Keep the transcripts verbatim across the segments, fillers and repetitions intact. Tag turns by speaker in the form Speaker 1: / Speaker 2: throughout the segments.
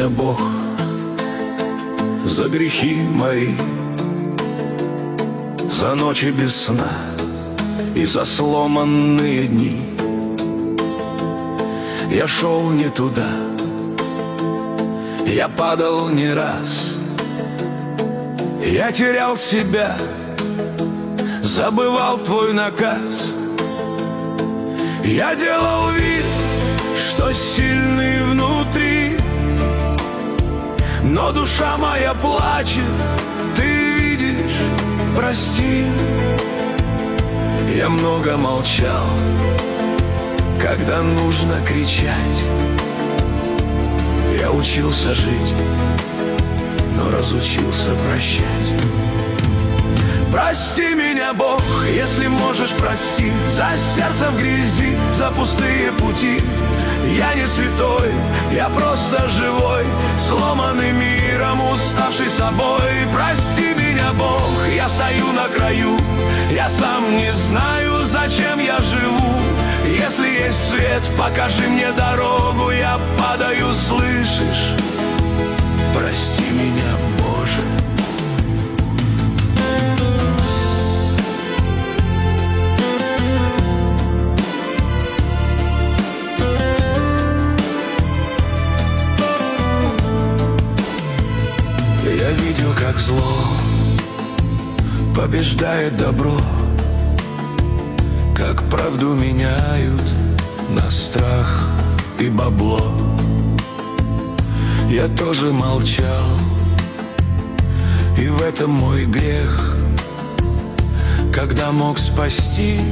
Speaker 1: Бог, за грехи мои, за ночи без сна и за сломанные дни. Я шел не туда, я падал не раз, я терял себя, забывал твой наказ. Я делал вид, что сильный внутри, но душа моя плачет, ты видишь, прости. Я много молчал, когда нужно кричать. Я учился жить, но разучился прощать. Прости меня, Бог, если можешь, прости, за сердце в грязи, за пустые пути. Я не святой, я просто живой, сломанный миром, уставший собой. Прости меня, Бог, я стою на краю, я сам не знаю, зачем я живу. Если есть свет, покажи мне дорогу, я падаю, слышишь? Прости меня, Боже. Я видел, как зло побеждает добро, как правду меняют на страх и бабло. Я тоже молчал, и в этом мой грех. Когда мог спасти,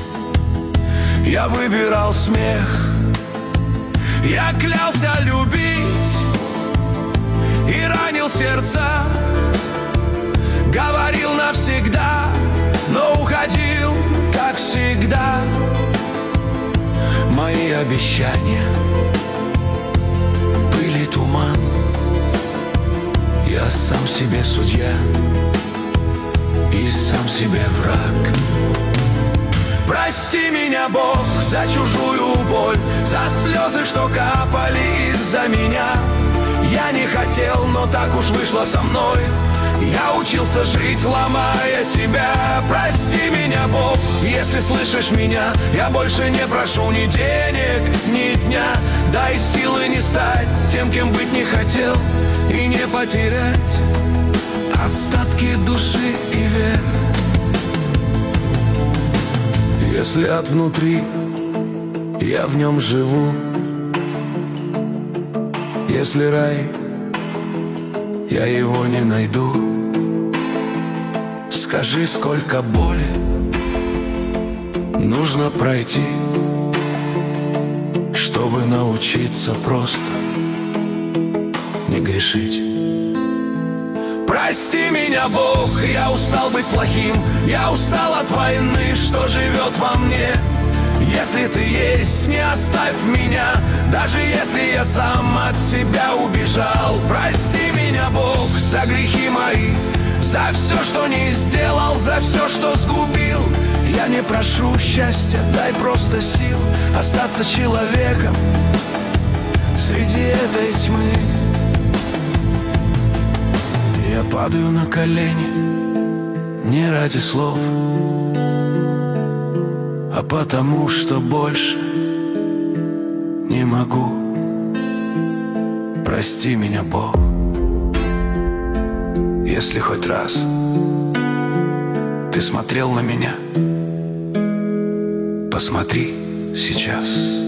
Speaker 1: я выбирал смех. Я клялся любить и ранил сердца, говорил навсегда, но уходил, как всегда. Мои обещания были туман. Я сам себе судья и сам себе враг. Прости меня, Бог, за чужую боль, за слезы, что капали из-за меня. Я не хотел, но так уж вышло со мной. Я учился жить, ломая себя. Прости меня, Бог, если слышишь меня. Я больше не прошу ни денег, ни дня. Дай силы не стать тем, кем быть не хотел, и не потерять остатки души и веры. Если от внутри я в нем живу, если рай, я его не найду. Скажи, сколько боли нужно пройти, чтобы научиться просто не грешить. Прости меня, Бог, я устал быть плохим, я устал от войны, что живет во мне. Если ты есть, не оставь меня, даже если я сам от себя убежал. Прости меня, Бог, за грехи мои, за все, что не сделал, за все, что сгубил. Я не прошу счастья, дай просто сил остаться человеком среди этой тьмы. Я падаю на колени не ради слов, а потому что больше не могу. Прости меня, Бог, если хоть раз ты смотрел на меня, посмотри сейчас.